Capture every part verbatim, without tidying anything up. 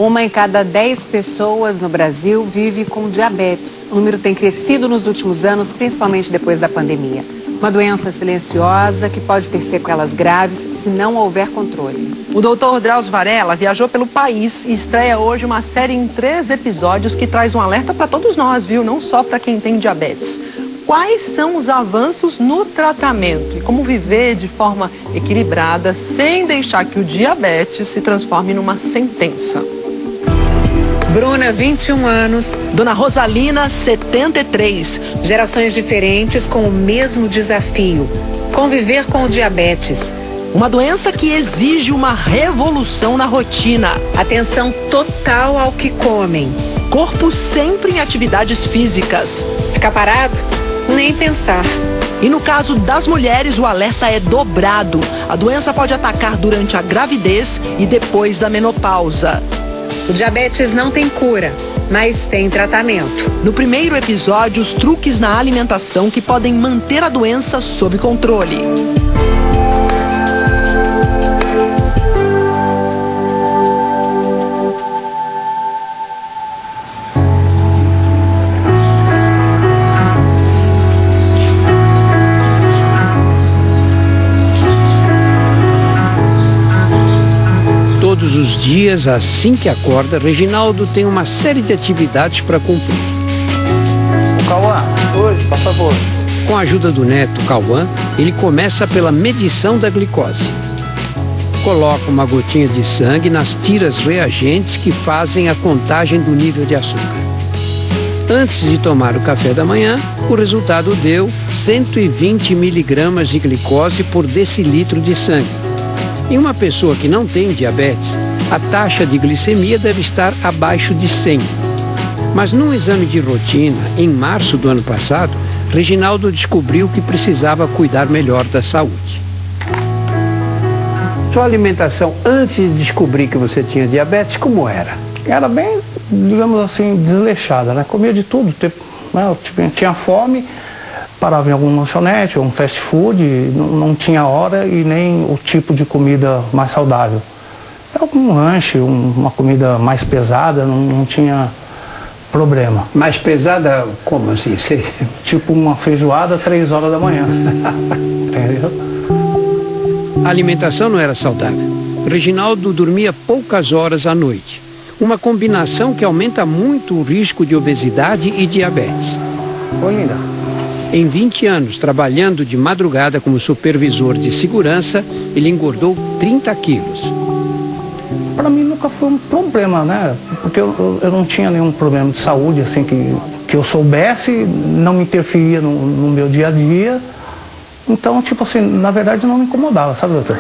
Uma em cada dez pessoas no Brasil vive com diabetes. O número tem crescido nos últimos anos, principalmente depois da pandemia. Uma doença silenciosa que pode ter sequelas graves se não houver controle. O doutor Drauzio Varela viajou pelo país e estreia hoje uma série em três episódios que traz um alerta para todos nós, viu? Não só para quem tem diabetes. Quais são os avanços no tratamento e como viver de forma equilibrada sem deixar que o diabetes se transforme numa sentença? Bruna, vinte e um anos. Dona Rosalina, setenta e três. Gerações diferentes com o mesmo desafio: conviver com o diabetes. Uma doença que exige uma revolução na rotina. Atenção total ao que comem. Corpo sempre em atividades físicas. Ficar parado? Nem pensar. E no caso das mulheres, o alerta é dobrado. A doença pode atacar durante a gravidez e depois da menopausa. O diabetes não tem cura, mas tem tratamento. No primeiro episódio, os truques na alimentação que podem manter a doença sob controle. Todos os dias, assim que acorda, Reginaldo tem uma série de atividades para cumprir. Cauã, hoje, por favor. Com a ajuda do neto, Cauã, ele começa pela medição da glicose. Coloca uma gotinha de sangue nas tiras reagentes que fazem a contagem do nível de açúcar. Antes de tomar o café da manhã, o resultado deu cento e vinte miligramas de glicose por decilitro de sangue. Em uma pessoa que não tem diabetes, a taxa de glicemia deve estar abaixo de cem. Mas num exame de rotina, em março do ano passado, Reginaldo descobriu que precisava cuidar melhor da saúde. Sua alimentação antes de descobrir que você tinha diabetes, como era? Era bem, digamos assim, desleixada, né? Comia de tudo, né? Tipo, tinha fome, parava em algum lanchonete, um fast food, não, não tinha hora e nem o tipo de comida mais saudável. Era um lanche, um, uma comida mais pesada, não, não tinha problema. Mais pesada, como assim? Você... Tipo uma feijoada, três horas da manhã. Entendeu? A alimentação não era saudável. Reginaldo dormia poucas horas à noite. Uma combinação que aumenta muito o risco de obesidade e diabetes. Oi, linda. Em vinte anos, trabalhando de madrugada como supervisor de segurança, ele engordou trinta quilos. Para mim nunca foi um problema, né? Porque eu, eu, eu não tinha nenhum problema de saúde, assim, que, que eu soubesse, não me interferia no, no meu dia a dia. Então, tipo assim, na verdade não me incomodava, sabe, doutor?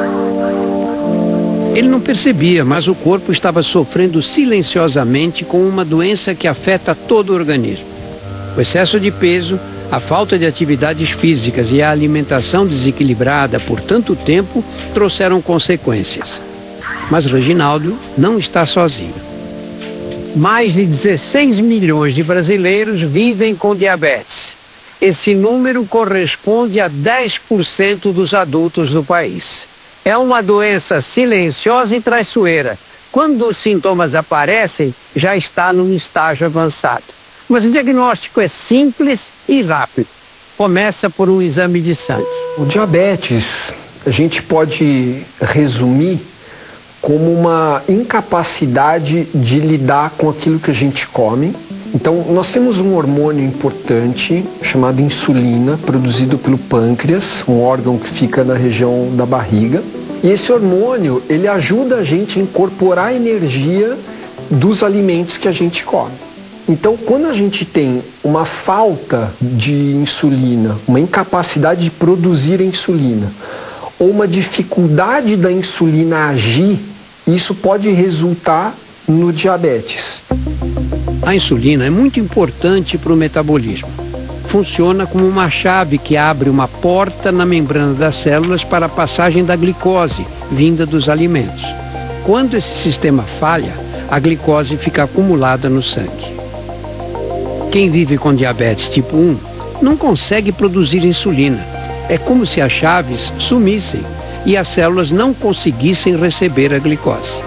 Ele não percebia, mas o corpo estava sofrendo silenciosamente com uma doença que afeta todo o organismo. O excesso de peso, a falta de atividades físicas e a alimentação desequilibrada por tanto tempo trouxeram consequências. Mas Reginaldo não está sozinho. Mais de dezesseis milhões de brasileiros vivem com diabetes. Esse número corresponde a dez por cento dos adultos do país. É uma doença silenciosa e traiçoeira. Quando os sintomas aparecem, já está num estágio avançado. Mas o diagnóstico é simples e rápido. Começa por um exame de sangue. O diabetes, a gente pode resumir como uma incapacidade de lidar com aquilo que a gente come. Então, nós temos um hormônio importante chamado insulina, produzido pelo pâncreas, um órgão que fica na região da barriga. E esse hormônio, ele ajuda a gente a incorporar a energia dos alimentos que a gente come. Então, quando a gente tem uma falta de insulina, uma incapacidade de produzir a insulina, ou uma dificuldade da insulina agir, isso pode resultar no diabetes. A insulina é muito importante para o metabolismo. Funciona como uma chave que abre uma porta na membrana das células para a passagem da glicose, vinda dos alimentos. Quando esse sistema falha, a glicose fica acumulada no sangue. Quem vive com diabetes tipo um não consegue produzir insulina. É como se as chaves sumissem e as células não conseguissem receber a glicose.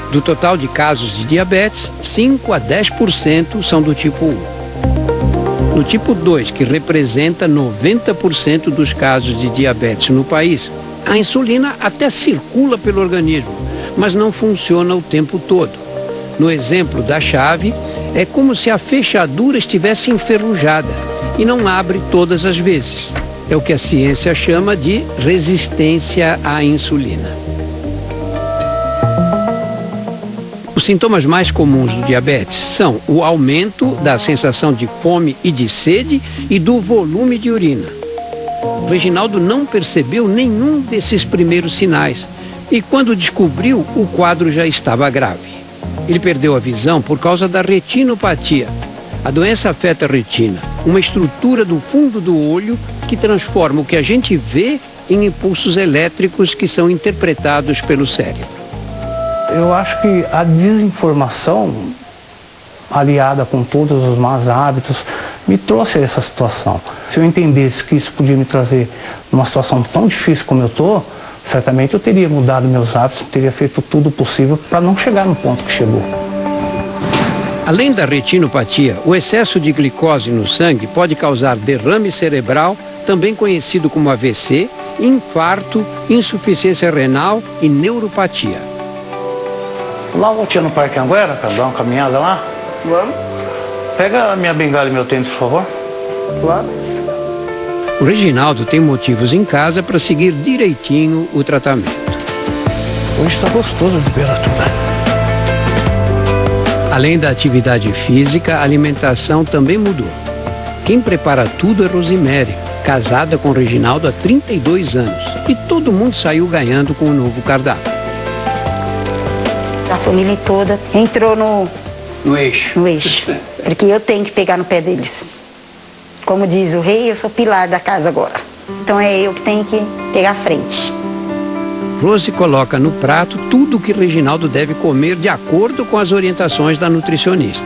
Do total de casos de diabetes, cinco a dez por cento são do tipo um. No tipo dois, que representa noventa por cento dos casos de diabetes no país, a insulina até circula pelo organismo, mas não funciona o tempo todo. No exemplo da chave, é como se a fechadura estivesse enferrujada e não abre todas as vezes. É o que a ciência chama de resistência à insulina. Os sintomas mais comuns do diabetes são o aumento da sensação de fome e de sede e do volume de urina. O Reginaldo não percebeu nenhum desses primeiros sinais e, quando descobriu, o quadro já estava grave. Ele perdeu a visão por causa da retinopatia. A doença afeta a retina, uma estrutura do fundo do olho que transforma o que a gente vê em impulsos elétricos que são interpretados pelo cérebro. Eu acho que a desinformação, aliada com todos os maus hábitos, me trouxe a essa situação. Se eu entendesse que isso podia me trazer numa situação tão difícil como eu estou, certamente eu teria mudado meus hábitos, teria feito tudo possível para não chegar no ponto que chegou. Além da retinopatia, o excesso de glicose no sangue pode causar derrame cerebral, também conhecido como A V C, infarto, insuficiência renal e neuropatia. Lá uma voltinha no Parque Anguera, para dar uma caminhada lá? Vamos? Pega a minha bengala e meu tênis, por favor. Claro. O Reginaldo tem motivos em casa para seguir direitinho o tratamento. Hoje está gostoso de beira tudo. Além da atividade física, a alimentação também mudou. Quem prepara tudo é Rosemary, casada com o Reginaldo há trinta e dois anos. E todo mundo saiu ganhando com o novo cardápio. A família toda entrou no, No eixo. no eixo, porque eu tenho que pegar no pé deles. Como diz o rei, eu sou pilar da casa agora. Então é eu que tenho que pegar a frente. Rose coloca no prato tudo o que Reginaldo deve comer de acordo com as orientações da nutricionista.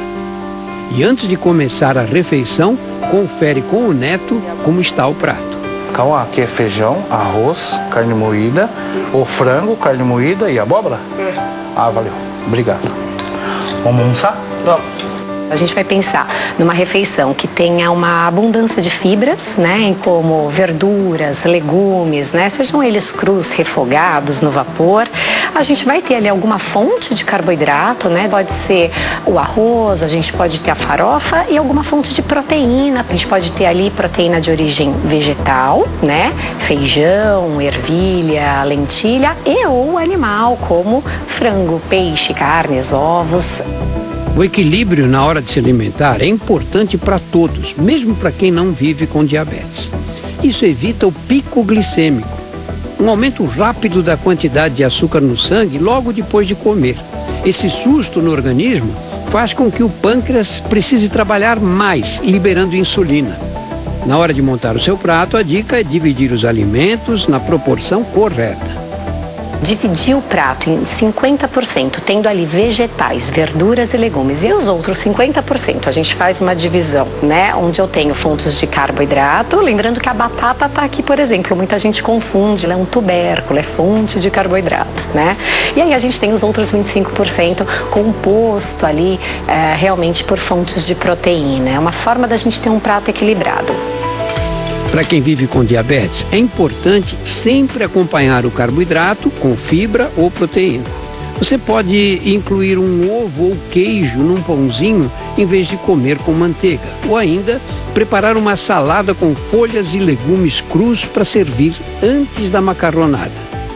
E antes de começar a refeição, confere com o neto como está o prato. Então aqui é feijão, arroz, carne moída, o frango, carne moída e abóbora? É. Ah, valeu. Obrigado. Vamos almoçar? Vamos. A gente vai pensar numa refeição que tenha uma abundância de fibras, né, como verduras, legumes, né, sejam eles crus, refogados no vapor. A gente vai ter ali alguma fonte de carboidrato, né, pode ser o arroz, a gente pode ter a farofa e alguma fonte de proteína. A gente pode ter ali proteína de origem vegetal, né, feijão, ervilha, lentilha e ou animal, como frango, peixe, carnes, ovos. O equilíbrio na hora de se alimentar é importante para todos, mesmo para quem não vive com diabetes. Isso evita o pico glicêmico, um aumento rápido da quantidade de açúcar no sangue logo depois de comer. Esse susto no organismo faz com que o pâncreas precise trabalhar mais, liberando insulina. Na hora de montar o seu prato, a dica é dividir os alimentos na proporção correta. Dividir o prato em cinquenta por cento, tendo ali vegetais, verduras e legumes. E os outros cinquenta por cento, a gente faz uma divisão, né? Onde eu tenho fontes de carboidrato. Lembrando que a batata está aqui, por exemplo. Muita gente confunde, ela é um tubérculo, é fonte de carboidrato, né? E aí a gente tem os outros vinte e cinco por cento composto ali é, realmente por fontes de proteína. É uma forma da gente ter um prato equilibrado. Para quem vive com diabetes, é importante sempre acompanhar o carboidrato com fibra ou proteína. Você pode incluir um ovo ou queijo num pãozinho em vez de comer com manteiga. Ou ainda, preparar uma salada com folhas e legumes crus para servir antes da macarronada.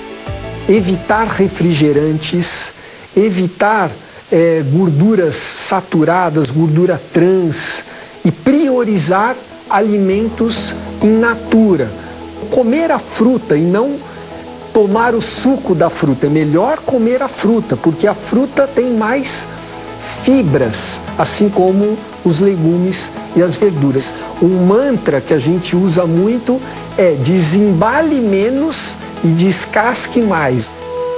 Evitar refrigerantes, evitar é, gorduras saturadas, gordura trans e priorizar alimentos in natura. Comer a fruta e não tomar o suco da fruta. É melhor comer a fruta, porque a fruta tem mais fibras, assim como os legumes e as verduras. Um mantra que a gente usa muito é desembale menos e descasque mais.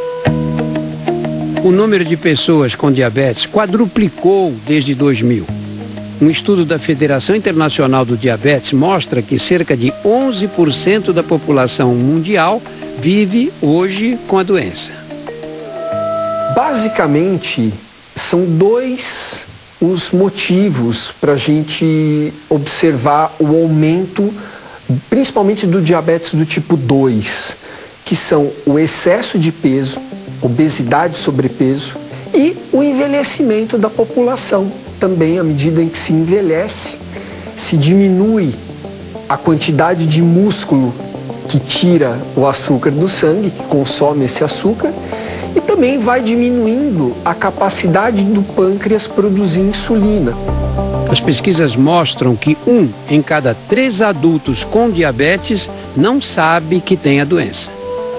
O número de pessoas com diabetes quadruplicou desde dois mil. Um estudo da Federação Internacional do Diabetes mostra que cerca de onze por cento da população mundial vive hoje com a doença. Basicamente, são dois os motivos para a gente observar o aumento, principalmente do diabetes do tipo dois, que são o excesso de peso, obesidade e sobrepeso, e o envelhecimento da população. Também, à medida em que se envelhece, se diminui a quantidade de músculo que tira o açúcar do sangue, que consome esse açúcar, e também vai diminuindo a capacidade do pâncreas produzir insulina. As pesquisas mostram que um em cada três adultos com diabetes não sabe que tem a doença.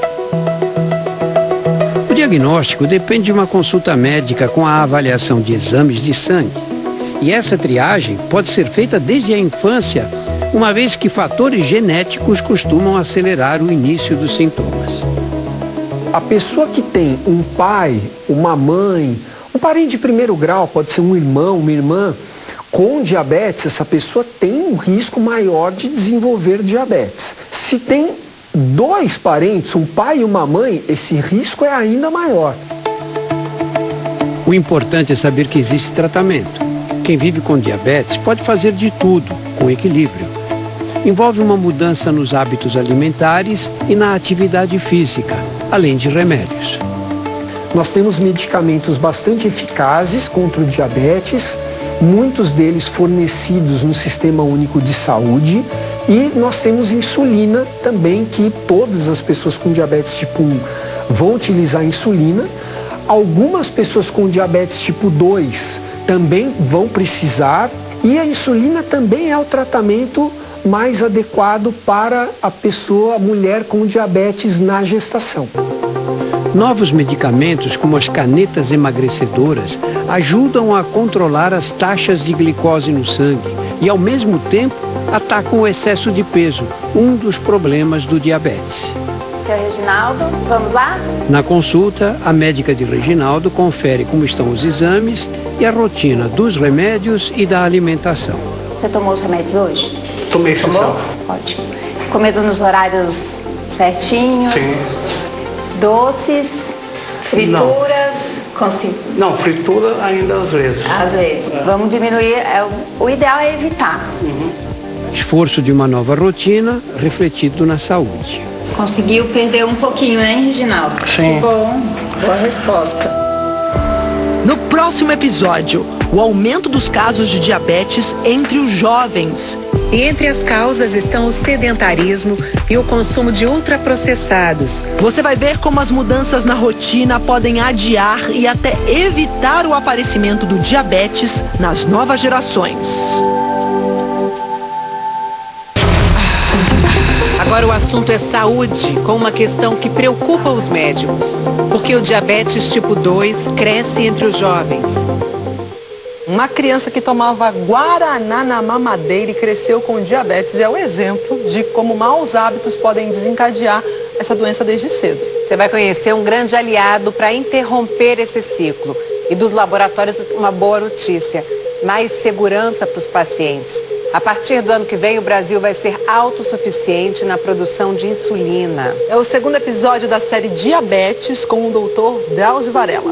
O diagnóstico depende de uma consulta médica com a avaliação de exames de sangue. E essa triagem pode ser feita desde a infância, uma vez que fatores genéticos costumam acelerar o início dos sintomas. A pessoa que tem um pai, uma mãe, um parente de primeiro grau, pode ser um irmão, uma irmã, com diabetes, essa pessoa tem um risco maior de desenvolver diabetes. Se tem dois parentes, um pai e uma mãe, esse risco é ainda maior. O importante é saber que existe tratamento. Quem vive com diabetes pode fazer de tudo, com equilíbrio. Envolve uma mudança nos hábitos alimentares e na atividade física, além de remédios. Nós temos medicamentos bastante eficazes contra o diabetes, muitos deles fornecidos no Sistema Único de Saúde, e nós temos insulina também, que todas as pessoas com diabetes tipo um vão utilizar insulina. Algumas pessoas com diabetes tipo dois também vão precisar, e a insulina também é o tratamento mais adequado para a pessoa, a mulher com diabetes na gestação. Novos medicamentos, como as canetas emagrecedoras, ajudam a controlar as taxas de glicose no sangue e, ao mesmo tempo, atacam o excesso de peso, um dos problemas do diabetes. Seu Reginaldo, vamos lá? Na consulta, a médica de Reginaldo confere como estão os exames e a rotina dos remédios e da alimentação. Você tomou os remédios hoje? Tomei, sim. Ótimo. Comendo nos horários certinhos? Sim. Doces, frituras? Consigo. Não, fritura ainda às vezes. Às vezes. É. Vamos diminuir. É, o ideal é evitar. Uhum. Esforço de uma nova rotina refletido na saúde. Conseguiu perder um pouquinho, hein, Reginaldo? Sim. Que bom. Boa resposta. No próximo episódio, o aumento dos casos de diabetes entre os jovens. E entre as causas estão o sedentarismo e o consumo de ultraprocessados. Você vai ver como as mudanças na rotina podem adiar e até evitar o aparecimento do diabetes nas novas gerações. Agora o assunto é saúde, com uma questão que preocupa os médicos. Porque o diabetes tipo dois cresce entre os jovens. Uma criança que tomava guaraná na mamadeira e cresceu com diabetes é o exemplo de como maus hábitos podem desencadear essa doença desde cedo. Você vai conhecer um grande aliado para interromper esse ciclo. E dos laboratórios, uma boa notícia: mais segurança para os pacientes. A partir do ano que vem, o Brasil vai ser autossuficiente na produção de insulina. É o segundo episódio da série Diabetes com o doutor Drauzio Varela.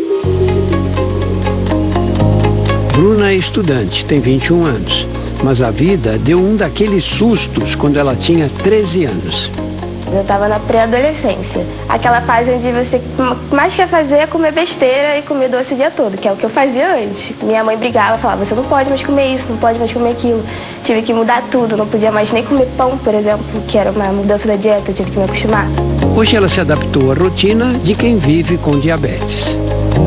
Bruna é estudante, tem vinte e um anos, mas a vida deu um daqueles sustos quando ela tinha treze anos. Eu estava na pré-adolescência, aquela fase onde você mais quer fazer é comer besteira e comer doce o dia todo, que é o que eu fazia antes. Minha mãe brigava, falava, você não pode mais comer isso, não pode mais comer aquilo. Tive que mudar tudo, não podia mais nem comer pão, por exemplo, que era uma mudança da dieta, tive que me acostumar. Hoje ela se adaptou à rotina de quem vive com diabetes.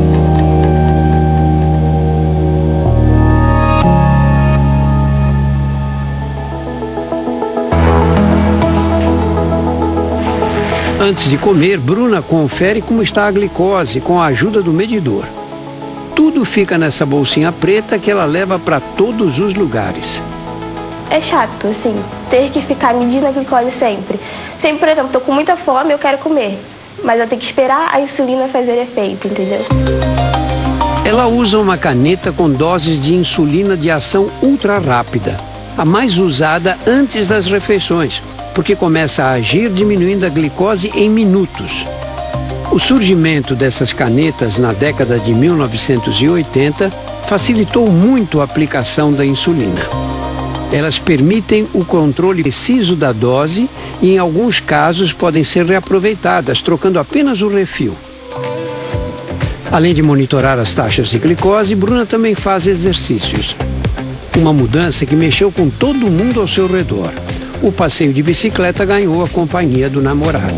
Antes de comer, Bruna confere como está a glicose com a ajuda do medidor. Tudo fica nessa bolsinha preta que ela leva para todos os lugares. É chato, assim, ter que ficar medindo a glicose sempre. Sempre, por exemplo, estou com muita fome, eu quero comer, mas eu tenho que esperar a insulina fazer efeito, entendeu? Ela usa uma caneta com doses de insulina de ação ultra rápida, a mais usada antes das refeições, porque começa a agir diminuindo a glicose em minutos. O O surgimento dessas canetas na década de mil novecentos e oitenta facilitou muito a aplicação da insulina. Elas permitem o controle preciso da dose e, em alguns casos, podem ser reaproveitadas, trocando apenas o refil. Além de monitorar as taxas de glicose, Bruna também faz exercícios. Uma mudança que mexeu com todo mundo ao seu redor. O passeio de bicicleta ganhou a companhia do namorado,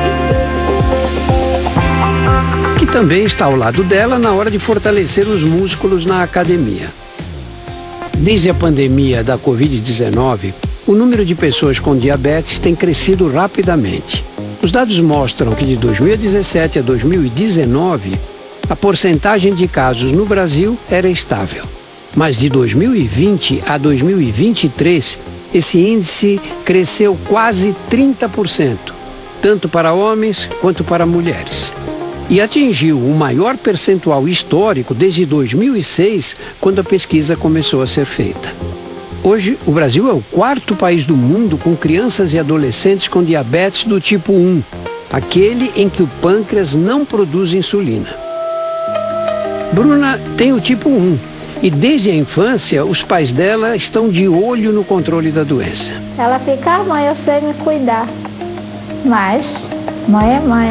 que também está ao lado dela na hora de fortalecer os músculos na academia. Desde a pandemia da covid dezenove, o número de pessoas com diabetes tem crescido rapidamente. Os dados mostram que de dois mil e dezessete a dois mil e dezenove, a porcentagem de casos no Brasil era estável. Mas de dois mil e vinte a dois mil e vinte e três, esse índice cresceu quase trinta por cento, tanto para homens quanto para mulheres. E atingiu o maior percentual histórico desde dois mil e seis, quando a pesquisa começou a ser feita. Hoje, o Brasil é o quarto país do mundo com crianças e adolescentes com diabetes do tipo um, aquele em que o pâncreas não produz insulina. Bruna tem o tipo um e desde a infância os pais dela estão de olho no controle da doença. Ela fica, ah, mãe, eu sei me cuidar, mas mãe é mãe.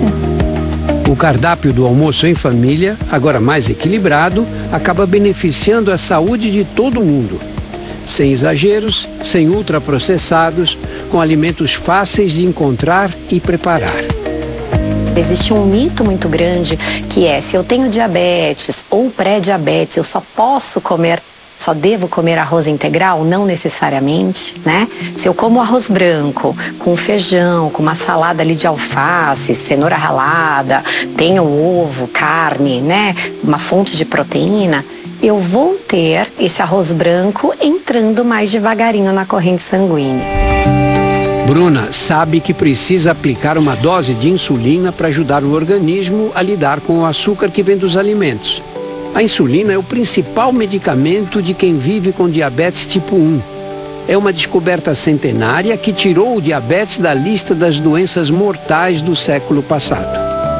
O cardápio do almoço em família, agora mais equilibrado, acaba beneficiando a saúde de todo mundo. Sem exageros, sem ultraprocessados, com alimentos fáceis de encontrar e preparar. Existe um mito muito grande que é, se eu tenho diabetes ou pré-diabetes, eu só posso comer, só devo comer arroz integral? Não necessariamente, né? Se eu como arroz branco, com feijão, com uma salada ali de alface, cenoura ralada, tenho ovo, carne, né? Uma fonte de proteína, eu vou ter esse arroz branco entrando mais devagarinho na corrente sanguínea. Bruna sabe que precisa aplicar uma dose de insulina para ajudar o organismo a lidar com o açúcar que vem dos alimentos. A insulina é o principal medicamento de quem vive com diabetes tipo um. É uma descoberta centenária que tirou o diabetes da lista das doenças mortais do século passado.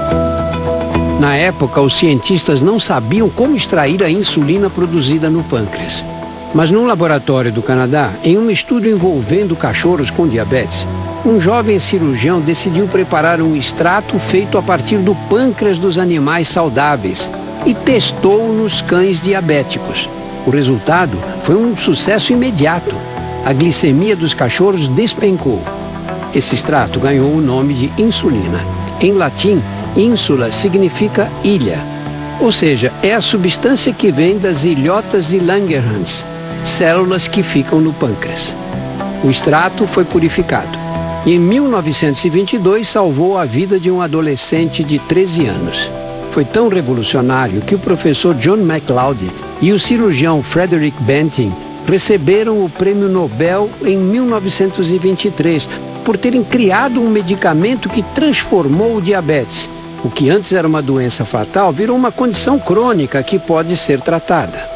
Na época, os cientistas não sabiam como extrair a insulina produzida no pâncreas. Mas num laboratório do Canadá, em um estudo envolvendo cachorros com diabetes, um jovem cirurgião decidiu preparar um extrato feito a partir do pâncreas dos animais saudáveis e testou nos cães diabéticos. O resultado foi um sucesso imediato. A glicemia dos cachorros despencou. Esse extrato ganhou o nome de insulina. Em latim, ínsula significa ilha, ou seja, é a substância que vem das ilhotas de Langerhans, células que ficam no pâncreas. O extrato foi purificado e em mil novecentos e vinte e dois salvou a vida de um adolescente de treze anos. Foi tão revolucionário que o professor John MacLeod e o cirurgião Frederick Banting receberam o prêmio Nobel em mil novecentos e vinte e três por terem criado um medicamento que transformou o diabetes. O que antes era uma doença fatal virou uma condição crônica que pode ser tratada.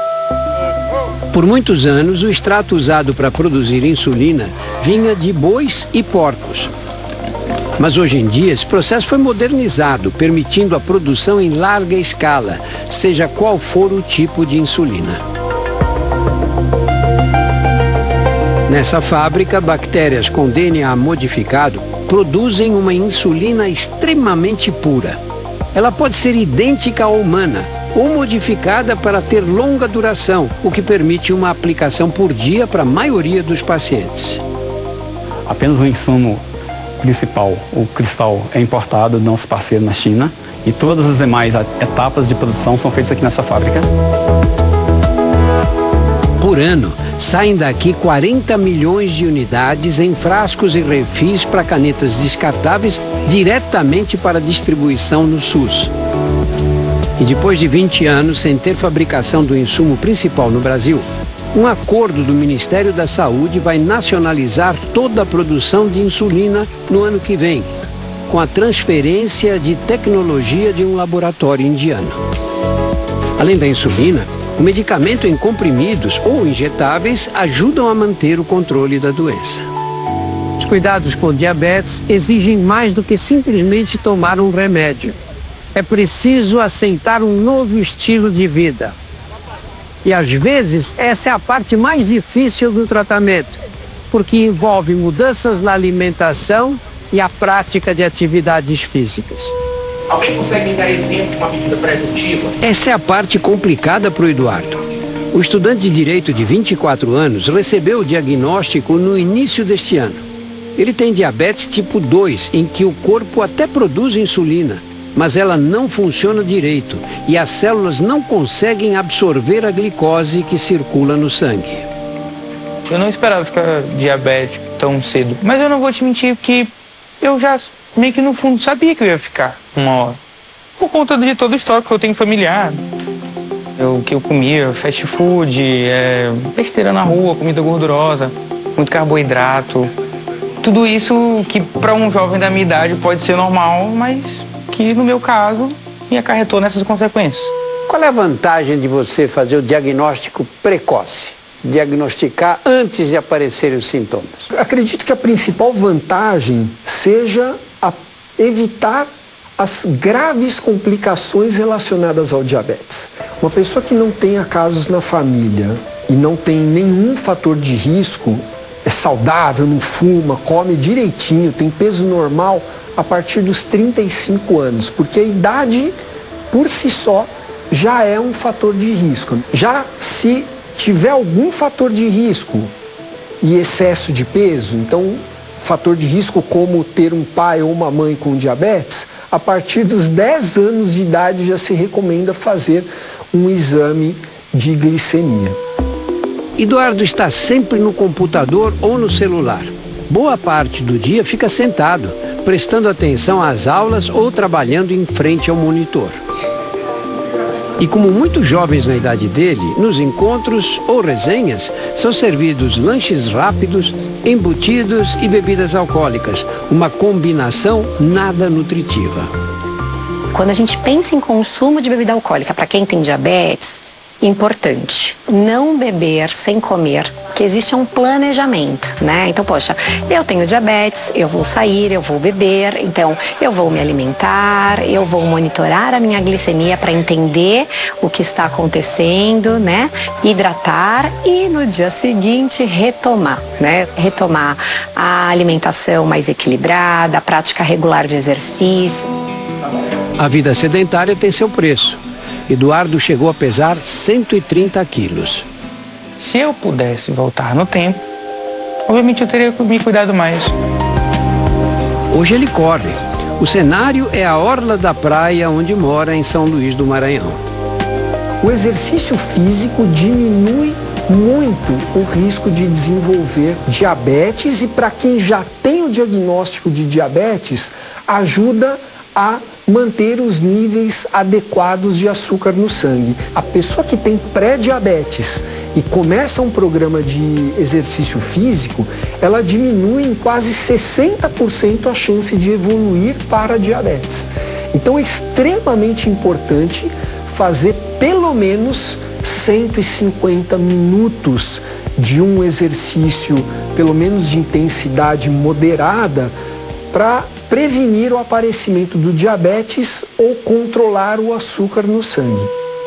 Por muitos anos, o extrato usado para produzir insulina vinha de bois e porcos. Mas hoje em dia, esse processo foi modernizado, permitindo a produção em larga escala, seja qual for o tipo de insulina. Nessa fábrica, bactérias com D N A modificado produzem uma insulina extremamente pura. Ela pode ser idêntica à humana ou modificada para ter longa duração, o que permite uma aplicação por dia para a maioria dos pacientes. Apenas o insumo principal, o cristal, é importado do nosso parceiro na China e todas as demais etapas de produção são feitas aqui nessa fábrica. Por ano, saem daqui quarenta milhões de unidades em frascos e refis para canetas descartáveis diretamente para distribuição no SUS. E depois de vinte anos sem ter fabricação do insumo principal no Brasil, um acordo do Ministério da Saúde vai nacionalizar toda a produção de insulina no ano que vem, com a transferência de tecnologia de um laboratório indiano. Além da insulina, o medicamento em comprimidos ou injetáveis ajudam a manter o controle da doença. cuidados com diabetes exigem mais do que simplesmente tomar um remédio. É preciso aceitar um novo estilo de vida. E às vezes essa é a parte mais difícil do tratamento, porque envolve mudanças na alimentação e a prática de atividades físicas. Alguém consegue me dar exemplo de uma medida preventiva? Essa é a parte complicada para o Eduardo. O estudante de Direito de vinte e quatro anos recebeu o diagnóstico no início deste ano. Ele tem diabetes tipo dois, em que o corpo até produz insulina, mas ela não funciona direito e as células não conseguem absorver a glicose que circula no sangue. Eu não esperava ficar diabético tão cedo, mas eu não vou te mentir que eu já meio que no fundo sabia que eu ia ficar uma hora. Por conta de todo o histórico que eu tenho familiar. O que eu comia, fast food, é, besteira na rua, comida gordurosa, muito carboidrato. Tudo isso que para um jovem da minha idade pode ser normal, mas que no meu caso me acarretou nessas consequências. Qual é a vantagem de você fazer o diagnóstico precoce? Diagnosticar antes de aparecerem os sintomas? Acredito que a principal vantagem seja a evitar as graves complicações relacionadas ao diabetes. Uma pessoa que não tenha casos na família e não tem nenhum fator de risco, é saudável, não fuma, come direitinho, tem peso normal a partir dos trinta e cinco anos, porque a idade por si só já é um fator de risco. Já se tiver algum fator de risco e excesso de peso, então fator de risco como ter um pai ou uma mãe com diabetes, a partir dos dez anos de idade já se recomenda fazer um exame de glicemia. Eduardo está sempre no computador ou no celular. Boa parte do dia fica sentado, prestando atenção às aulas ou trabalhando em frente ao monitor. E como muitos jovens na idade dele, nos encontros ou resenhas, são servidos lanches rápidos, embutidos e bebidas alcoólicas, uma combinação nada nutritiva. Quando a gente pensa em consumo de bebida alcoólica, para quem tem diabetes, importante, não beber sem comer, que existe um planejamento, né? Então, poxa, eu tenho diabetes, eu vou sair, eu vou beber, então eu vou me alimentar, eu vou monitorar a minha glicemia para entender o que está acontecendo, né? Hidratar e no dia seguinte retomar, né? Retomar a alimentação mais equilibrada, a prática regular de exercício. A vida sedentária tem seu preço. Eduardo chegou a pesar cento e trinta quilos. Se eu pudesse voltar no tempo, obviamente eu teria me cuidado mais. Hoje ele corre. O cenário é a orla da praia onde mora em São Luís do Maranhão. O exercício físico diminui muito o risco de desenvolver diabetes e para quem já tem o diagnóstico de diabetes, ajuda a manter os níveis adequados de açúcar no sangue. A pessoa que tem pré-diabetes e começa um programa de exercício físico, ela diminui em quase sessenta por cento a chance de evoluir para diabetes. Então é extremamente importante fazer pelo menos cento e cinquenta minutos de um exercício, pelo menos de intensidade moderada, para prevenir o aparecimento do diabetes ou controlar o açúcar no sangue.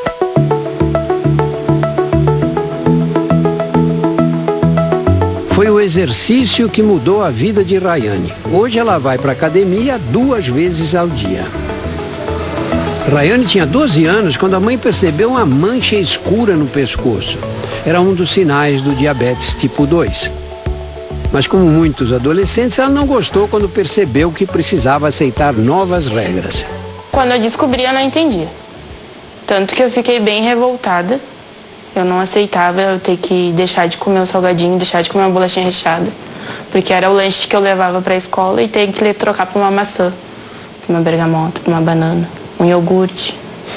Foi o exercício que mudou a vida de Rayane. Hoje ela vai para a academia duas vezes ao dia. Rayane tinha doze anos quando a mãe percebeu uma mancha escura no pescoço. Era um dos sinais do diabetes tipo dois. Mas como muitos adolescentes, ela não gostou quando percebeu que precisava aceitar novas regras. Quando eu descobri, eu não entendia. Tanto que eu fiquei bem revoltada. Eu não aceitava eu ter que deixar de comer um salgadinho, deixar de comer uma bolachinha recheada. Porque era o lanche que eu levava para a escola e ter que trocar por uma maçã, por uma bergamota, por uma banana, um iogurte.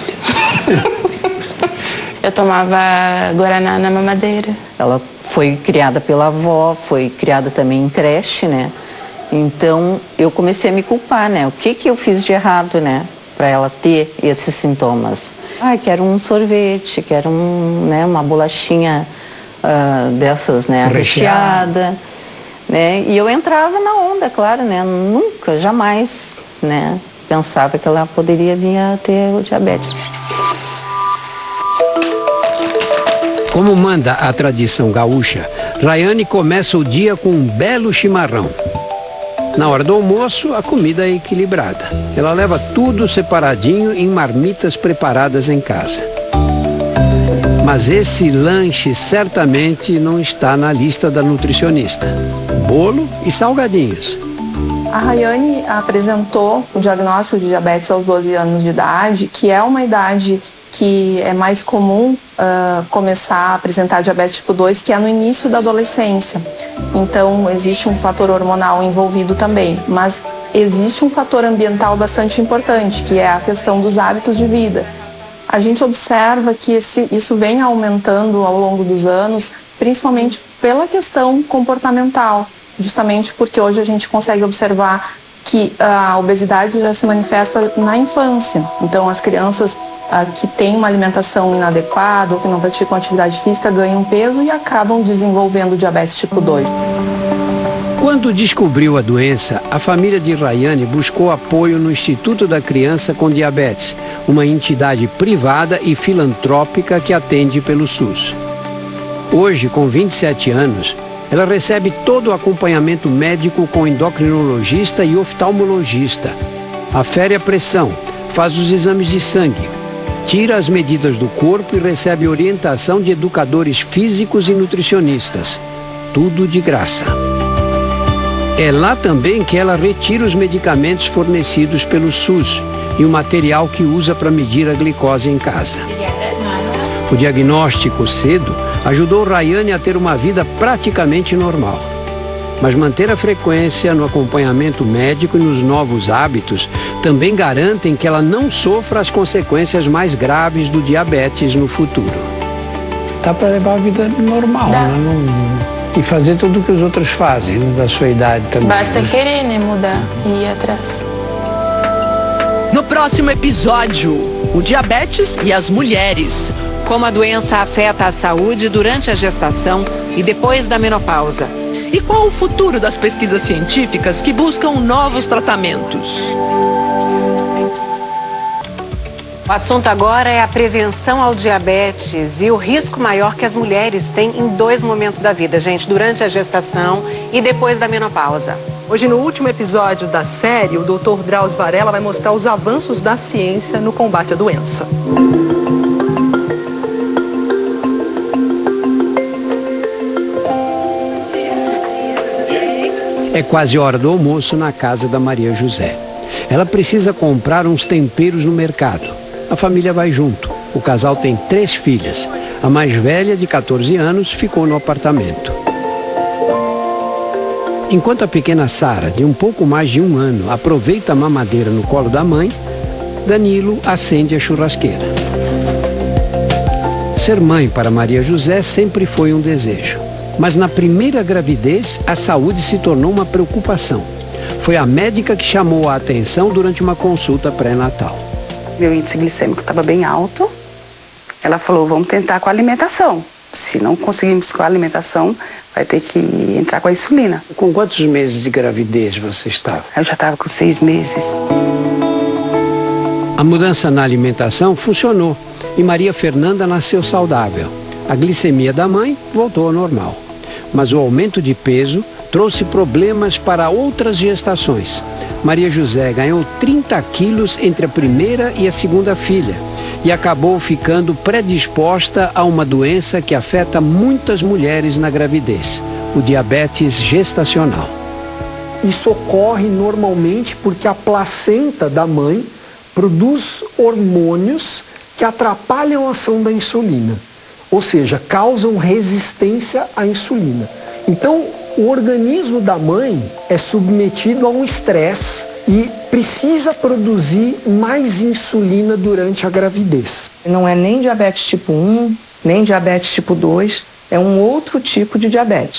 Eu tomava guaraná na mamadeira. Ela foi criada pela avó, foi criada também em creche, né? Então eu comecei a me culpar, né? O que que eu fiz de errado, né? Para ela ter esses sintomas. Ah, quero um sorvete, quero um, né, uma bolachinha uh, dessas, né? Recheada. né? E eu entrava na onda, claro, né? Nunca, jamais, né? Pensava que ela poderia vir a ter o diabetes. Como manda a tradição gaúcha, Rayane começa o dia com um belo chimarrão. Na hora do almoço, a comida é equilibrada. Ela leva tudo separadinho em marmitas preparadas em casa. Mas esse lanche certamente não está na lista da nutricionista. Bolo e salgadinhos. A Rayane apresentou o diagnóstico de diabetes aos doze anos de idade, que é uma idade que é mais comum uh, começar a apresentar diabetes tipo dois, que é no início da adolescência. Então, existe um fator hormonal envolvido também, mas existe um fator ambiental bastante importante, que é a questão dos hábitos de vida. A gente observa que esse, isso vem aumentando ao longo dos anos, principalmente pela questão comportamental, justamente porque hoje a gente consegue observar que a obesidade já se manifesta na infância. Então, as crianças ah, que têm uma alimentação inadequada ou que não praticam atividade física ganham peso e acabam desenvolvendo diabetes tipo dois. Quando descobriu a doença, a família de Rayane buscou apoio no Instituto da Criança com Diabetes, uma entidade privada e filantrópica que atende pelo SUS. Hoje, com vinte e sete anos, ela recebe todo o acompanhamento médico com endocrinologista e oftalmologista. Afere a pressão, faz os exames de sangue, tira as medidas do corpo e recebe orientação de educadores físicos e nutricionistas. Tudo de graça. É lá também que ela retira os medicamentos fornecidos pelo SUS e o material que usa para medir a glicose em casa. O diagnóstico cedo ajudou Rayane a ter uma vida praticamente normal. Mas manter a frequência no acompanhamento médico e nos novos hábitos também garantem que ela não sofra as consequências mais graves do diabetes no futuro. Dá para levar a vida normal, né? Não... E fazer tudo o que os outros fazem, né? Da sua idade também. Basta né? querer, né? Mudar e ir atrás. No próximo episódio, o diabetes e as mulheres. Como a doença afeta a saúde durante a gestação e depois da menopausa. E qual o futuro das pesquisas científicas que buscam novos tratamentos? O assunto agora é a prevenção ao diabetes e o risco maior que as mulheres têm em dois momentos da vida, gente, durante a gestação e depois da menopausa. Hoje, no último episódio da série, o doutor Drauzio Varela vai mostrar os avanços da ciência no combate à doença. É quase hora do almoço na casa da Maria José. Ela precisa comprar uns temperos no mercado. A família vai junto. O casal tem três filhas. A mais velha, de quatorze anos, ficou no apartamento. Enquanto a pequena Sara, de um pouco mais de um ano, aproveita a mamadeira no colo da mãe, Danilo acende a churrasqueira. Ser mãe para Maria José sempre foi um desejo. Mas na primeira gravidez, a saúde se tornou uma preocupação. Foi a médica que chamou a atenção durante uma consulta pré-natal. Meu índice glicêmico estava bem alto. Ela falou, vamos tentar com a alimentação. Se não conseguirmos com a alimentação, vai ter que entrar com a insulina. Com quantos meses de gravidez você estava? Eu já estava com seis meses. A mudança na alimentação funcionou e Maria Fernanda nasceu saudável. A glicemia da mãe voltou ao normal. Mas o aumento de peso trouxe problemas para outras gestações. Maria José ganhou trinta quilos entre a primeira e a segunda filha e acabou ficando predisposta a uma doença que afeta muitas mulheres na gravidez, o diabetes gestacional. Isso ocorre normalmente porque a placenta da mãe produz hormônios que atrapalham a ação da insulina, ou seja, causam resistência à insulina. Então, o organismo da mãe é submetido a um estresse e precisa produzir mais insulina durante a gravidez. Não é nem diabetes tipo um, nem diabetes tipo dois, é um outro tipo de diabetes.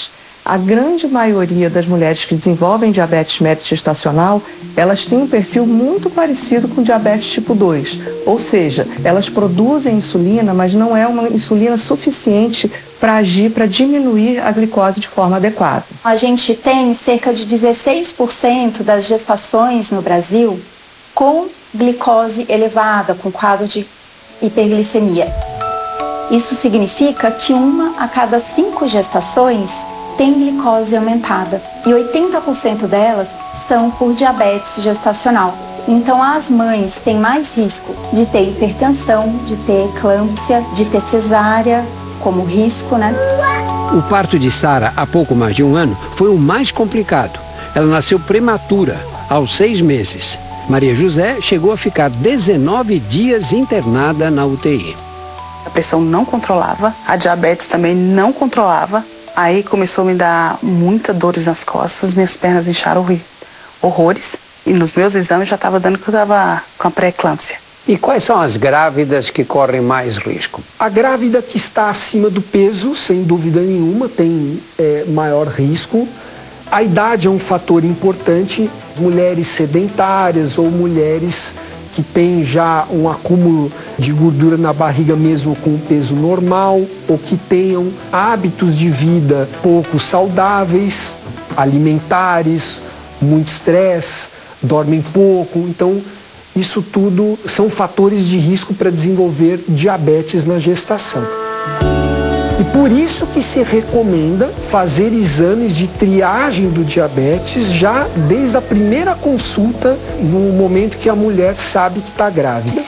A grande maioria das mulheres que desenvolvem diabetes mellitus gestacional, elas têm um perfil muito parecido com diabetes tipo dois. Ou seja, elas produzem insulina, mas não é uma insulina suficiente para agir, para diminuir a glicose de forma adequada. A gente tem cerca de dezesseis por cento das gestações no Brasil com glicose elevada, com quadro de hiperglicemia. Isso significa que uma a cada cinco gestações tem glicose aumentada e oitenta por cento delas são por diabetes gestacional. Então as mães têm mais risco de ter hipertensão, de ter eclâmpsia, de ter cesárea, como risco, né? O parto de Sara, há pouco mais de um ano, foi o mais complicado. Ela nasceu prematura, aos seis meses. Maria José chegou a ficar dezenove dias internada na U T I. A pressão não controlava, a diabetes também não controlava. Aí começou a me dar muitas dores nas costas, minhas pernas incharam horrores. E nos meus exames já estava dando que eu estava com a pré-eclâmpsia. E quais são as grávidas que correm mais risco? A grávida que está acima do peso, sem dúvida nenhuma, tem é, maior risco. A idade é um fator importante. Mulheres sedentárias ou mulheres que têm já um acúmulo de gordura na barriga mesmo com um peso normal, ou que tenham hábitos de vida pouco saudáveis, alimentares, muito estresse, dormem pouco. Então, isso tudo são fatores de risco para desenvolver diabetes na gestação. E por isso que se recomenda fazer exames de triagem do diabetes já desde a primeira consulta, no momento que a mulher sabe que está grávida.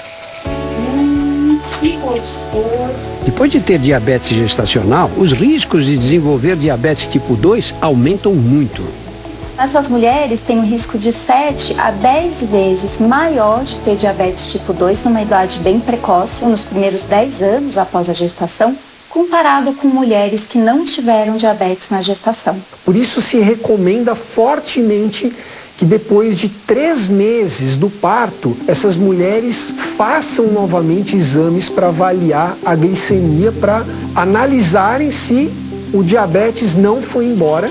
Depois de ter diabetes gestacional, os riscos de desenvolver diabetes tipo dois aumentam muito. Essas mulheres têm um risco de sete a dez vezes maior de ter diabetes tipo dois numa idade bem precoce, nos primeiros dez anos após a gestação, comparado com mulheres que não tiveram diabetes na gestação. Por isso se recomenda fortemente que depois de três meses do parto, essas mulheres façam novamente exames para avaliar a glicemia, para analisarem se o diabetes não foi embora.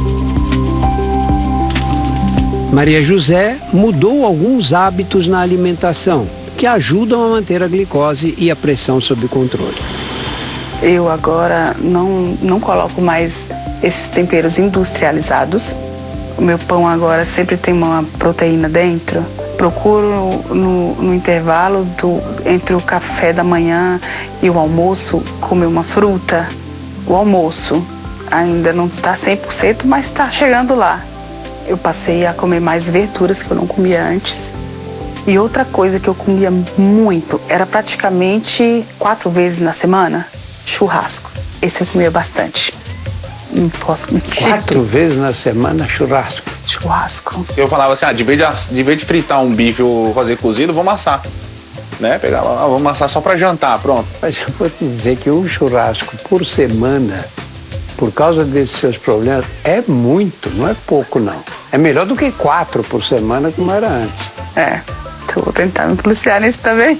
Maria José mudou alguns hábitos na alimentação que ajudam a manter a glicose e a pressão sob controle. Eu agora não, não coloco mais esses temperos industrializados. O meu pão agora sempre tem uma proteína dentro. Procuro no, no intervalo do, entre o café da manhã e o almoço comer uma fruta. O almoço ainda não está cem por cento, mas está chegando lá. Eu passei a comer mais verduras que eu não comia antes. E outra coisa que eu comia muito, era praticamente quatro vezes na semana, churrasco. Esse eu comia bastante. Não posso mentir. Quatro vezes na semana, churrasco? Churrasco. Eu falava assim, ah, de vez de, de, vez de fritar um bife ou fazer cozido, vou amassar. Né? Pegava, ah, vou amassar só para jantar, pronto. Mas eu vou te dizer que um churrasco por semana, por causa desses seus problemas, é muito, não é pouco não. É melhor do que quatro por semana, como era antes. É, então vou tentar me policiar nisso também.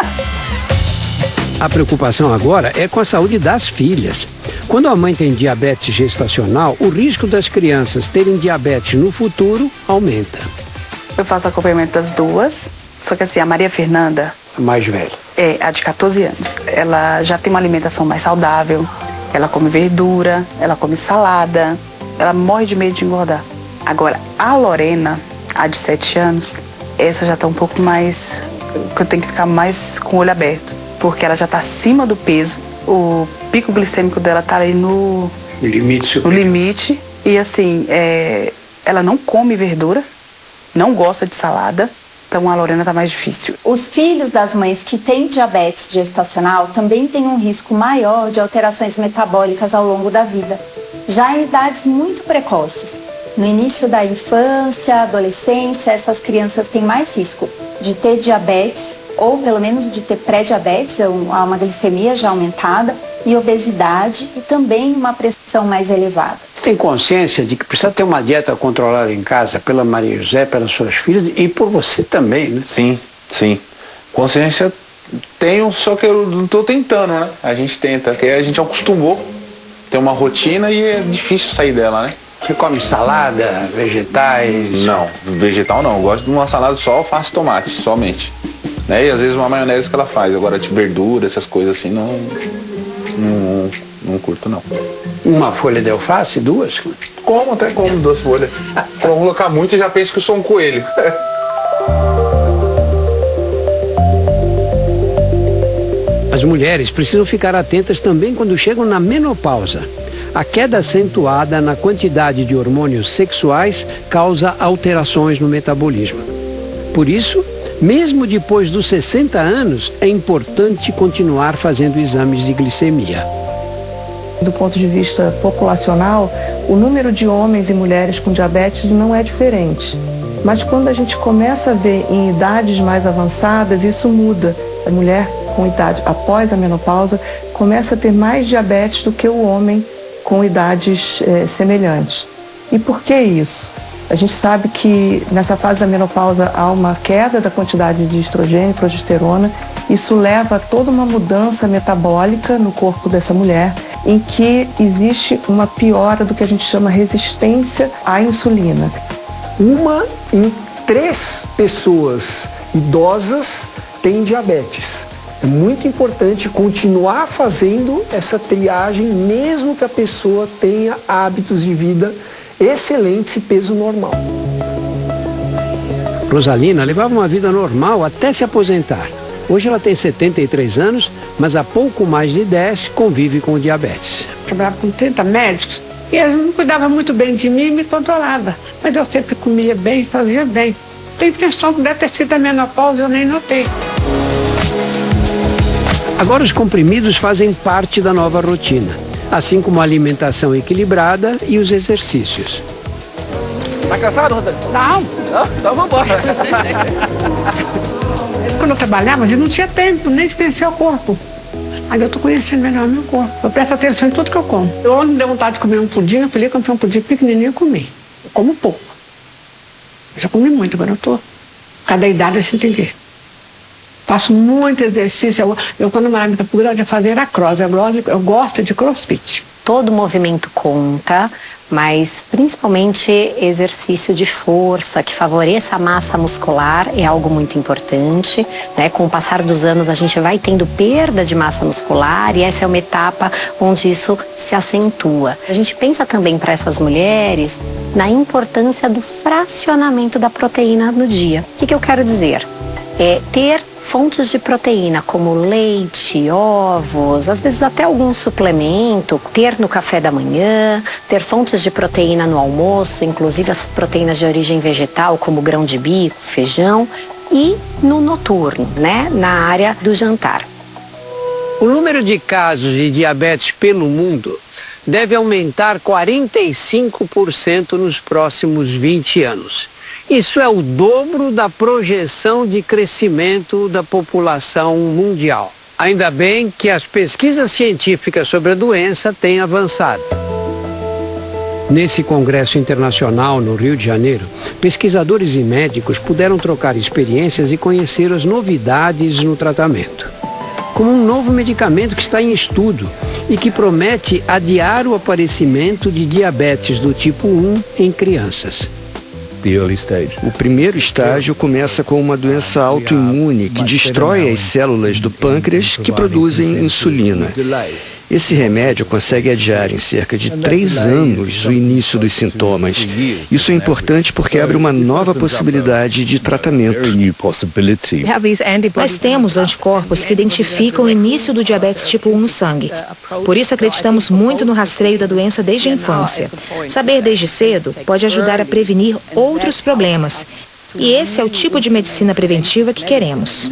A preocupação agora é com a saúde das filhas. Quando a mãe tem diabetes gestacional, o risco das crianças terem diabetes no futuro aumenta. Eu faço acompanhamento das duas, só que assim, a Maria Fernanda... A mais velha. É, a de quatorze anos. Ela já tem uma alimentação mais saudável, ela come verdura, ela come salada, ela morre de medo de engordar. Agora, a Lorena, a de sete anos, essa já tá um pouco mais... que eu tenho que ficar mais com o olho aberto, porque ela já tá acima do peso, o pico glicêmico dela tá ali no... limite. No limite. E assim, é, ela não come verdura, não gosta de salada, então a Lorena tá mais difícil. Os filhos das mães que têm diabetes gestacional também têm um risco maior de alterações metabólicas ao longo da vida, já em idades muito precoces. No início da infância, adolescência, essas crianças têm mais risco de ter diabetes, ou pelo menos de ter pré-diabetes, uma glicemia já aumentada, e obesidade, e também uma pressão mais elevada. Você tem consciência de que precisa ter uma dieta controlada em casa pela Maria José, pelas suas filhas e por você também, né? Sim, sim. Consciência tenho, só que eu não estou tentando, né? A gente tenta, porque a gente acostumou, tem uma rotina e é difícil sair dela, né? Você come salada, vegetais? Não, vegetal não. Eu gosto de uma salada só alface e tomate, somente. Né? E às vezes uma maionese que ela faz. Agora de verdura, essas coisas assim, não, não, não curto não. Uma folha de alface, duas? Como, até como duas folhas. Pra não colocar muito, eu já penso que eu sou um coelho. As mulheres precisam ficar atentas também quando chegam na menopausa. A queda acentuada na quantidade de hormônios sexuais causa alterações no metabolismo. Por isso, mesmo depois dos sessenta anos, é importante continuar fazendo exames de glicemia. Do ponto de vista populacional, o número de homens e mulheres com diabetes não é diferente. Mas quando a gente começa a ver em idades mais avançadas, isso muda. A mulher com idade após a menopausa começa a ter mais diabetes do que o homem com idades eh, semelhantes. E por que isso? A gente sabe que nessa fase da menopausa há uma queda da quantidade de estrogênio e progesterona. Isso leva a toda uma mudança metabólica no corpo dessa mulher, em que existe uma piora do que a gente chama resistência à insulina. Uma em três pessoas idosas tem diabetes. É muito importante continuar fazendo essa triagem, mesmo que a pessoa tenha hábitos de vida excelentes e peso normal. Rosalina levava uma vida normal até se aposentar. Hoje ela tem setenta e três anos, mas há pouco mais de dez convive com diabetes. Trabalhava com trinta médicos e eles não cuidavam muito bem de mim e me controlavam. Mas eu sempre comia bem, fazia bem. Tem impressão que deve ter sido a menopausa, eu nem notei. Agora os comprimidos fazem parte da nova rotina, assim como a alimentação equilibrada e os exercícios. Tá cansado, Rosalina? Não. Não? Então vamos embora. Quando eu trabalhava, eu não tinha tempo nem de conhecer o corpo. Aí eu tô conhecendo melhor meu corpo. Eu presto atenção em tudo que eu como. Eu não dei vontade de comer um pudim, eu falei que eu comprei um pudim pequenininho e comi. Eu como pouco. Eu já comi muito, agora eu tô. Cada idade a gente tem que... Faço muito exercício. Eu, eu quando morava em Campo Grande, eu fazia cross. Eu, eu gosto de crossfit. Todo movimento conta, mas principalmente exercício de força que favoreça a massa muscular é algo muito importante, né? Com o passar dos anos a gente vai tendo perda de massa muscular e essa é uma etapa onde isso se acentua. A gente pensa também para essas mulheres na importância do fracionamento da proteína no dia. O que, que eu quero dizer? É ter fontes de proteína como leite, ovos, às vezes até algum suplemento, ter no café da manhã, ter fontes de proteína no almoço, inclusive as proteínas de origem vegetal como grão de bico, feijão, e no noturno, né, na área do jantar. O número de casos de diabetes pelo mundo deve aumentar quarenta e cinco por cento nos próximos vinte anos. Isso é o dobro da projeção de crescimento da população mundial. Ainda bem que as pesquisas científicas sobre a doença têm avançado. Nesse congresso internacional no Rio de Janeiro, pesquisadores e médicos puderam trocar experiências e conhecer as novidades no tratamento. Como um novo medicamento que está em estudo e que promete adiar o aparecimento de diabetes do tipo um em crianças. O primeiro estágio começa com uma doença autoimune que destrói as células do pâncreas que produzem insulina. Esse remédio consegue adiar em cerca de três anos o início dos sintomas. Isso é importante porque abre uma nova possibilidade de tratamento. Nós temos anticorpos que identificam o início do diabetes tipo um no sangue. Por isso acreditamos muito no rastreio da doença desde a infância. Saber desde cedo pode ajudar a prevenir outros problemas. E esse é o tipo de medicina preventiva que queremos.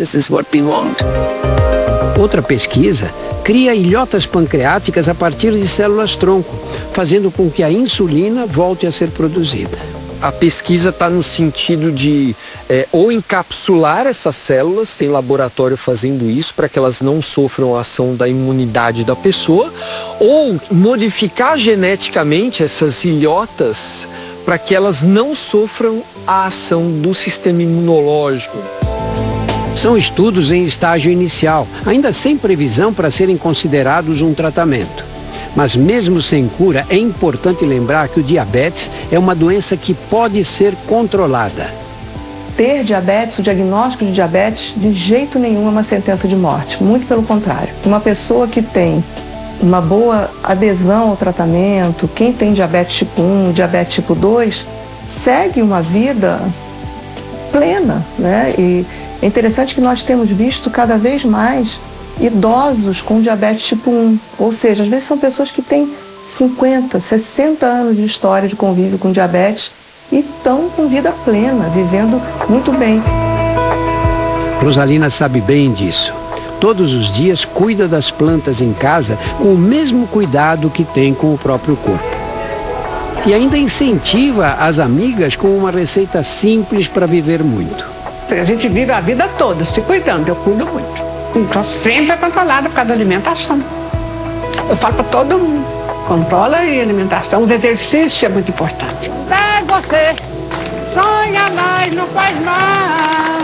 Outra pesquisa cria ilhotas pancreáticas a partir de células-tronco, fazendo com que a insulina volte a ser produzida. A pesquisa está no sentido de é, ou encapsular essas células, tem laboratório fazendo isso para que elas não sofram a ação da imunidade da pessoa, ou modificar geneticamente essas ilhotas para que elas não sofram a ação do sistema imunológico. São estudos em estágio inicial, ainda sem previsão para serem considerados um tratamento. Mas mesmo sem cura, é importante lembrar que o diabetes é uma doença que pode ser controlada. Ter diabetes, o diagnóstico de diabetes, de jeito nenhum é uma sentença de morte, muito pelo contrário. Uma pessoa que tem uma boa adesão ao tratamento, quem tem diabetes tipo um, diabetes tipo dois, segue uma vida plena, né? E é interessante que nós temos visto cada vez mais idosos com diabetes tipo um, ou seja, às vezes são pessoas que têm cinquenta, sessenta anos de história de convívio com diabetes e estão com vida plena, vivendo muito bem. Rosalina sabe bem disso. Todos os dias cuida das plantas em casa com o mesmo cuidado que tem com o próprio corpo. E ainda incentiva as amigas com uma receita simples para viver muito. A gente vive a vida toda se cuidando, eu cuido muito. Estou sempre controlada por causa da alimentação. Eu falo para todo mundo, controla aí a alimentação, os exercícios é muito importante. É você, sonha mais, não faz mal.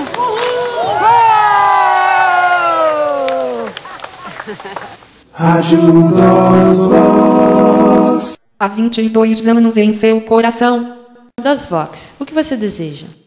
Há vinte e dois anos em seu coração. Das Vox, o que você deseja?